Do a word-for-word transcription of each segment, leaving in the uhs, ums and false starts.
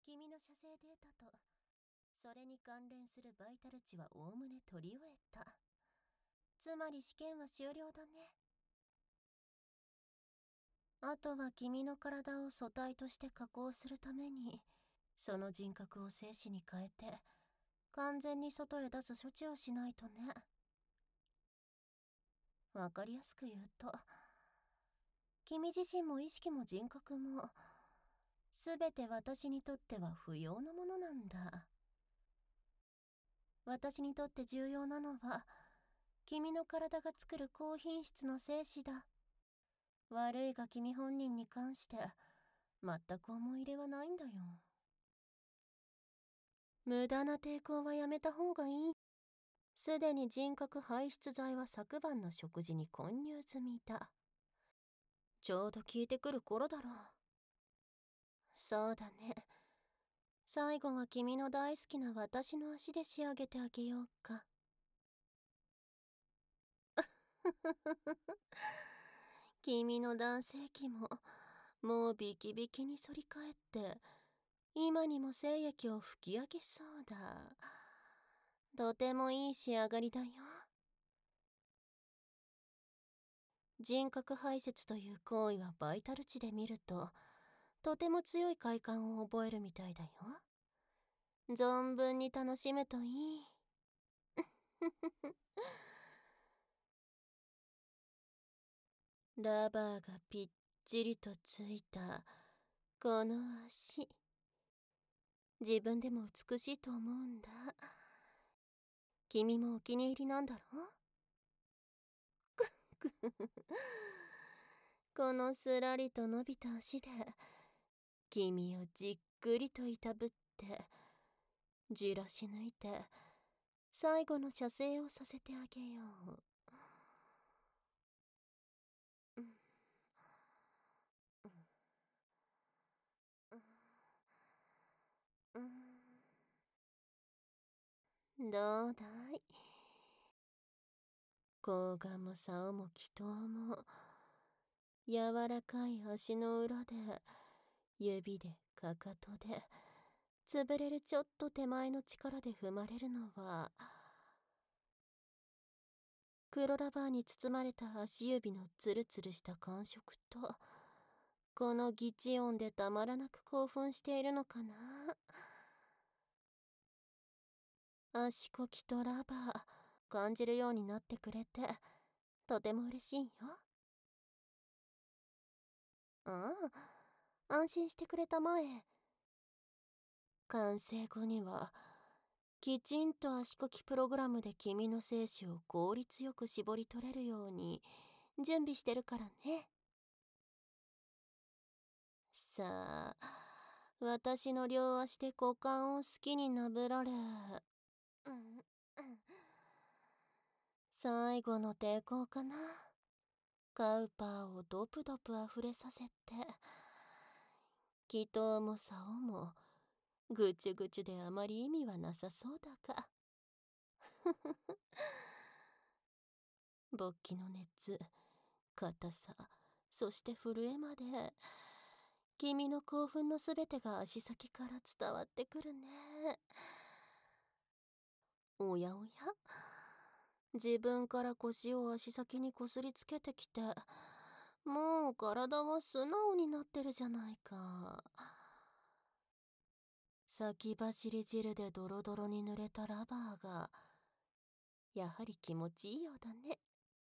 君の射精データとそれに関連するバイタル値はおおむね取り終えた。つまり試験は終了だね。あとは君の体を素体として加工するために、その人格を精子に変えて完全に外へ出す処置をしないとね。わかりやすく言うと、君自身も意識も人格もすべて私にとっては不要なものなんだ。私にとって重要なのは君の体が作る高品質の精子だ。悪いが君本人に関して全く思い入れはないんだよ。無駄な抵抗はやめた方がいい。すでに人格排出剤は昨晩の食事に混入済みだ。ちょうど効いてくる頃だろう。そうだね。最後は君の大好きな私の足で仕上げてあげようか。君の男性器ももうビキビキに反り返って今にも精液を吹き上げそうだ。とてもいい仕上がりだよ。人格排泄という行為はバイタル値で見るととても強い快感を覚えるみたいだよ。存分に楽しむといい。ラバーがぴっちりとついたこの足、自分でも美しいと思うんだ。君もお気に入りなんだろ？このすらりと伸びた足で君をじっくりといたぶってじらし抜いて最後の射精をさせてあげよう。うんうんうん、どうだい？甲賀も竿も祈祷も柔らかい足の裏で指でかかとで潰れるちょっと手前の力で踏まれるのは黒ラバーに包まれた足指のツルツルした感触とこのギチ音でたまらなく興奮しているのかな。足こきとラバー感じるようになってくれてとても嬉しいよ。ああ、安心してくれたまえ。完成後にはきちんと足こきプログラムで君の精子を効率よく絞り取れるように準備してるからね。さあ、私の両足で股間を好きになぶられ、うん、最後の抵抗かな。カウパーをドプドプ溢れさせて、祈祷も竿もぐちゅぐちゅであまり意味はなさそうだが。勃起の熱、硬さ、そして震えまで君の興奮のすべてが足先から伝わってくるね。おやおや、自分から腰を足先にこすりつけてきてもう体は素直になってるじゃないか。先走り汁でドロドロに濡れたラバーがやはり気持ちいいようだね。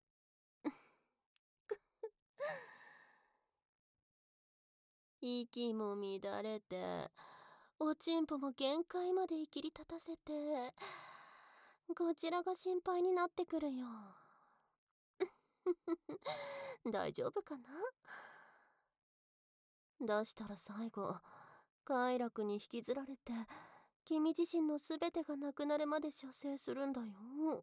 息も乱れておちんぽも限界までいきり立たせてこちらが心配になってくるよ。大丈夫かな？出したら最後快楽に引きずられて君自身の全てがなくなるまで射精するんだよ。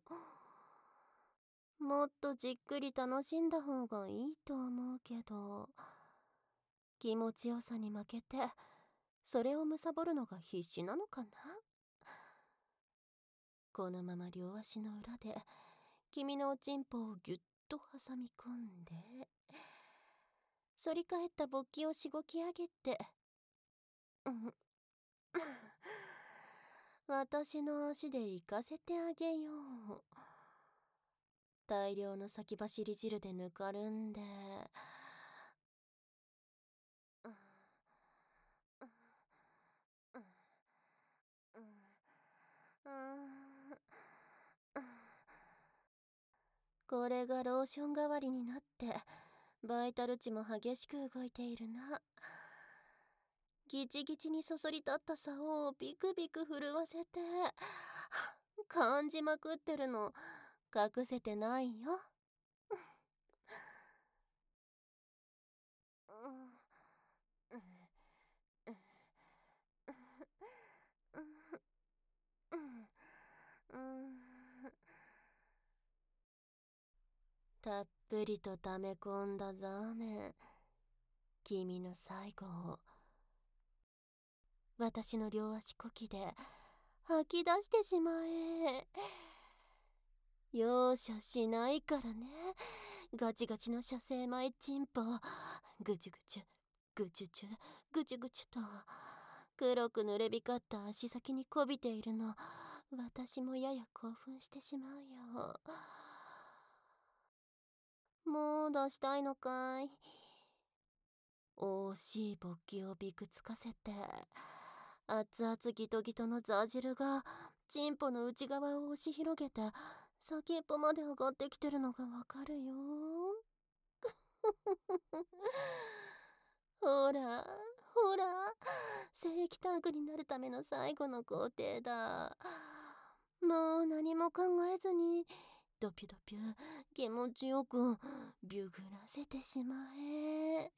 もっとじっくり楽しんだ方がいいと思うけど、気持ちよさに負けてそれを貪るのが必死なのかな。このまま両足の裏で君のおちんぽをぎゅっと挟み込んで反り返った勃起をしごき上げて、うん、 私の足で行かせてあげよう。大量の先走り汁でぬかるんで。これがローション代わりになってバイタル値も激しく動いているな。ギチギチにそそり立った竿をビクビク震わせて感じまくってるの隠せてないよ。たっぷりと溜め込んだザーメン、君の最後を私の両足こきで吐き出してしまえ。容赦しないからね。ガチガチの射精前チンポ、ぐちゅぐちゅぐちゅちゅぐちゅぐちゅと黒く濡れ光った足先にこびているの、私もやや興奮してしまうよ。もう出したいのかい。惜しい勃起をびくつかせて熱々ギトギトのザー汁がチンポの内側を押し広げて先っぽまで上がってきてるのがわかるよ。ほらほら、精液タンクになるための最後の工程だ。もう何も考えずにドピュドピュ気持ちよくビュグらせてしまえ。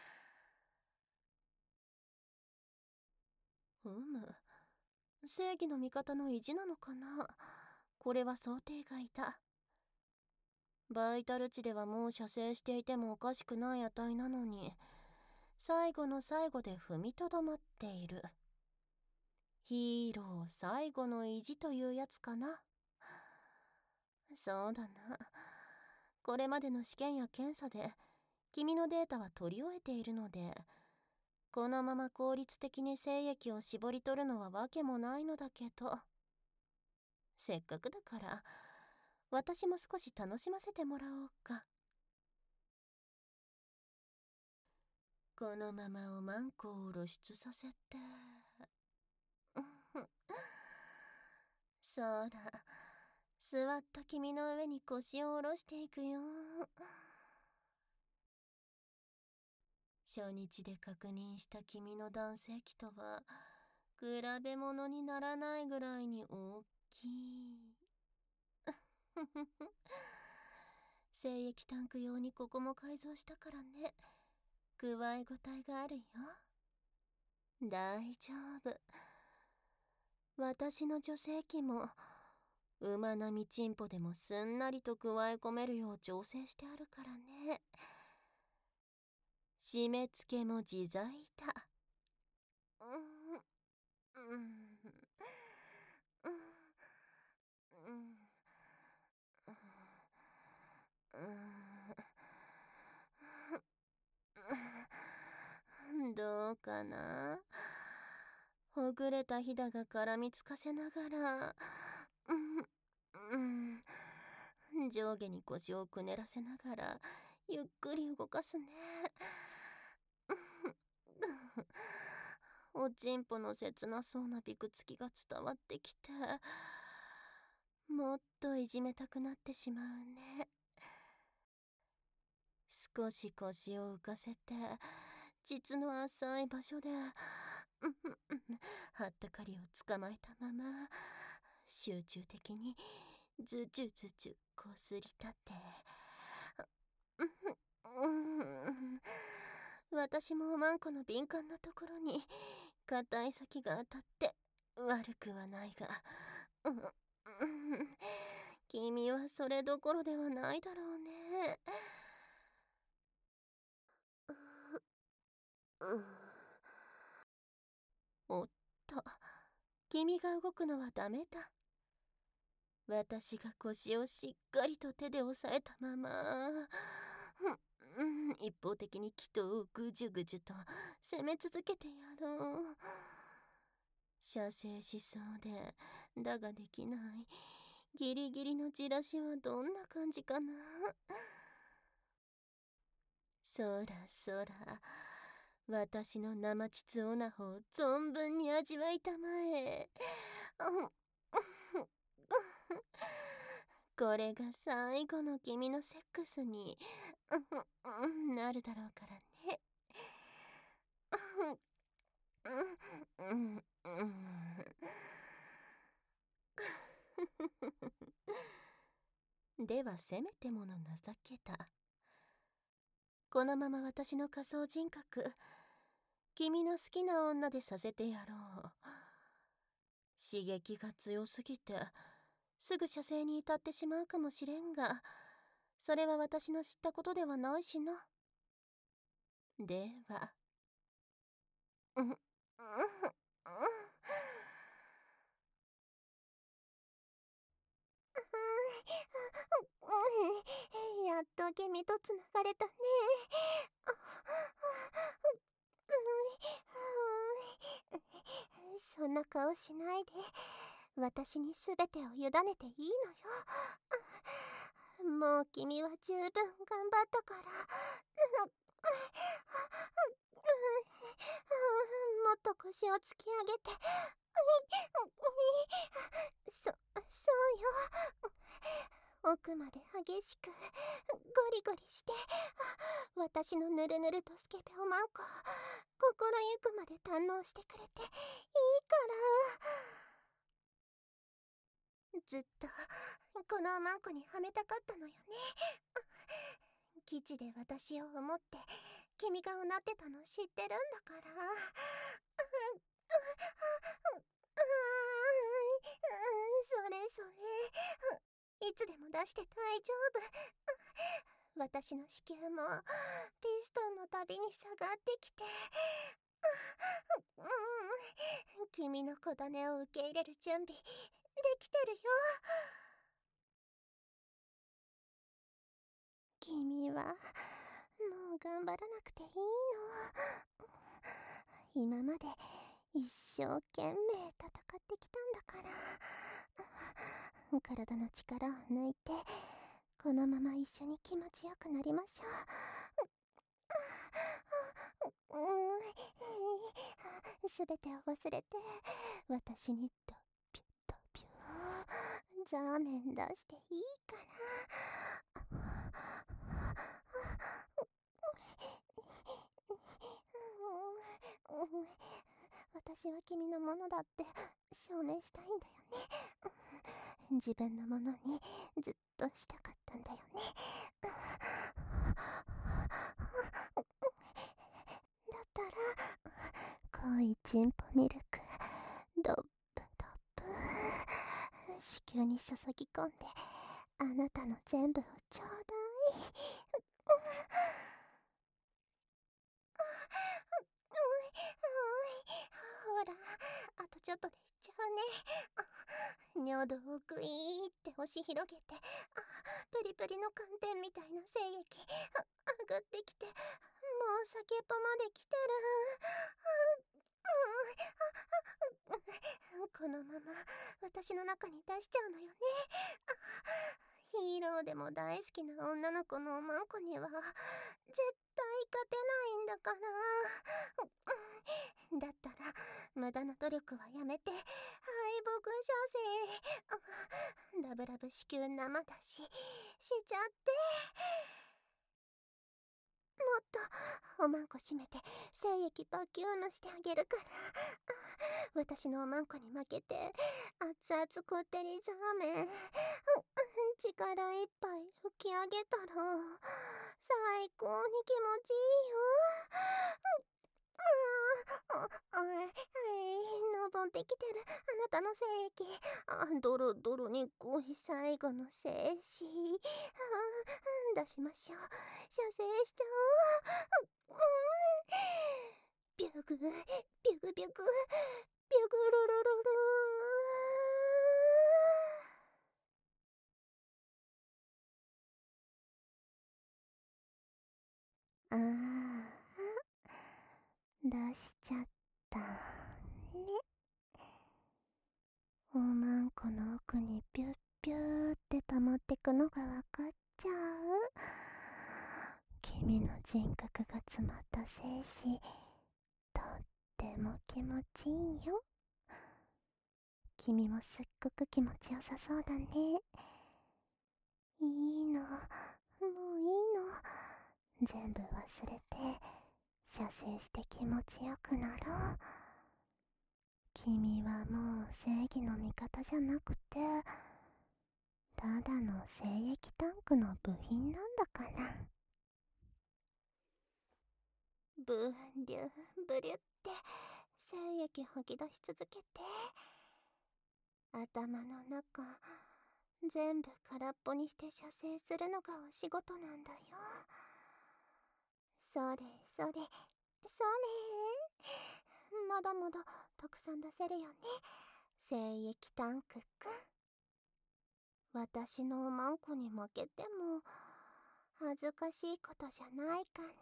うむ、正義の味方の意地なのかな。これは想定外だ。バイタル値ではもう射精していてもおかしくない値なのに、最後の最後で踏みとどまっている。ヒーロー最後の意地というやつかな。そうだな。これまでの試験や検査で君のデータは取り終えているので、このまま効率的に精液を絞り取るのはわけもないのだけど、せっかくだから私も少し楽しませてもらおうか。このままおまんこを露出させてそら、座った君の上に腰を下ろしていくよ。初日で確認した君の男性器とは比べ物にならないぐらいに大きい。精液タンク用にここも改造したからね。具合ごたえがあるよ。大丈夫。私の女性器も馬並みチンポでもすんなりと加え込めるよう調整してあるからね。締め付けも自在だ。うんうんうん、どうかな。ほぐれたひだが絡みつかせながら、うん、うん、上下に腰をくねらせながらゆっくり動かすね。おちんぽの切なそうなびくつきが伝わってきて、もっといじめたくなってしまうね。少し腰を浮かせて膣の浅い場所ではったかりを捕まえたまま集中的にズチュズチュこすりたて、私もおまんこの敏感なところに硬い先が当たって悪くはないが、君はそれどころではないだろうね。おっと、君が動くのはダメだ。私が腰をしっかりと手で押さえたまま、うん、一方的に気筒をぐじゅぐじゅと攻め続けてやろう。 射精しそうで、だができない。ギリギリのチラシはどんな感じかな。そらそら、私の生膣オナホを存分に味わいたまえ。これが最後の君のセックスになるだろうからね。ではせめてもの情けた。このまま私の仮想人格、君の好きな女でさせてやろう。刺激が強すぎてすぐ射精に至ってしまうかもしれんが、それは私の知ったことではないしな。ではうんうんうんやっと君とつながれたね。そんな顔しないで、私に全てを委ねていいのよ。もう君は十分頑張ったから。もっと腰を突き上げて。そ、そうよ。奥まで激しくゴリゴリして、私のぬるぬるとスケベおまんこ心ゆくまで堪能してくれていいから。ずっとこのおまんこにはめたかったのよね。基地で私を思って君がうなってたの知ってるんだから。それそれ、いつでも出して大丈夫。私の子宮もピストンのたびに下がってきて、君の小種を受け入れる準備できてるよ。君はもう頑張らなくていいの。今まで一生懸命戦ってきたんだから。体の力を抜いてこのまま一緒に気持ちよくなりましょう。すべてを忘れて私にドピュドピュザーメン出していいから。私は君のものだって証明したいんだよね。自分のものにずっとしたかったんだよね。だったら濃いチンポミルクドップドップ子宮に注ぎ込んであなたの全部をちょうだい。ほら、あとちょっとでいっちゃうね。尿道をグイーって押し広げて、プリプリの寒天みたいな精液上がってきて、もう先っぽまで来てる。このまま私の中に出しちゃうのよね。ヒーローでも大好きな女の子のおまんこには絶対勝てないんだから。だったら無駄な努力はやめて敗北処せ。ラブラブ子宮生だししちゃって。もっとおまんこ閉めて精液バキュームしてあげるから。私のおまんこに負けて熱々こってりザーメン力いっぱい吹き上げたら最高に気持ちいいよ。登ってきてるあなたの精液、あドロドロに濃い最後の精子出しましょう。射精しちゃおう。ビュグビュグビュグビュグルルルル。ああ出しちゃったね。 おまんこの奥にピュッピューって溜まってくのがわかっちゃう。君の人格が詰まった精子、とっても気持ちいいよ。君もすっごく気持ちよさそうだね。いいの、もういいの。全部忘れて射精して気持ちよくなろう。君はもう正義の味方じゃなくて、ただの精液タンクの部品なんだから。ブンリュブリュって精液吐き出し続けて、頭の中全部空っぽにして射精するのがお仕事なんだよ。それそれそれ。まだまだたくさん出せるよね、精液タンクくん。私のおまんこに負けても恥ずかしいことじゃないかな。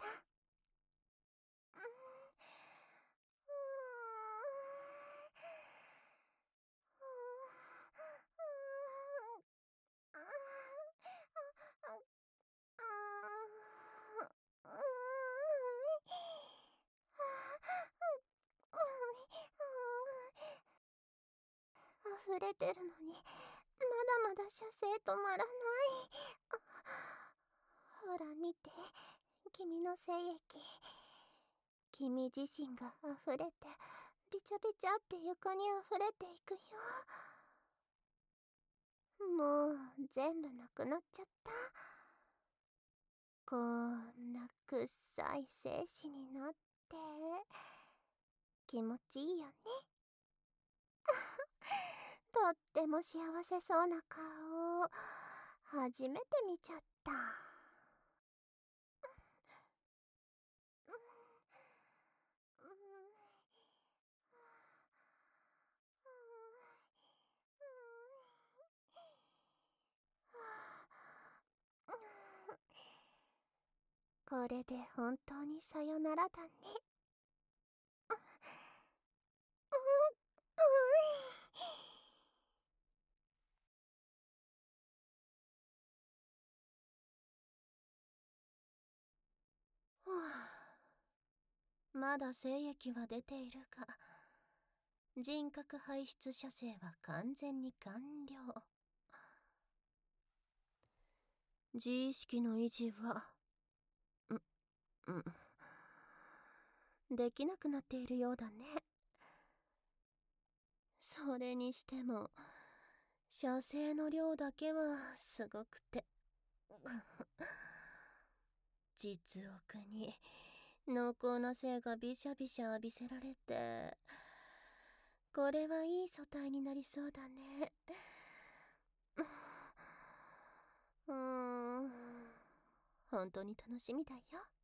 溢れてるのにまだまだ射精止まらない。ほら見て、君の精液。君自身が溢れてビチャビチャって床に溢れていくよ。もう全部なくなっちゃった。こんなくっさい精子になって気持ちいいよね。とっても幸せそうな顔を初めて見ちゃった。これで本当にさよならだね。はあ、まだ精液は出ているが、人格排出射精は完全に完了。自意識の維持は、う、うん、できなくなっているようだね。それにしても、射精の量だけはすごくて。実奥に濃厚な精がビシャビシャ浴びせられて、これはいい素体になりそうだね。うーん、本当に楽しみだよ。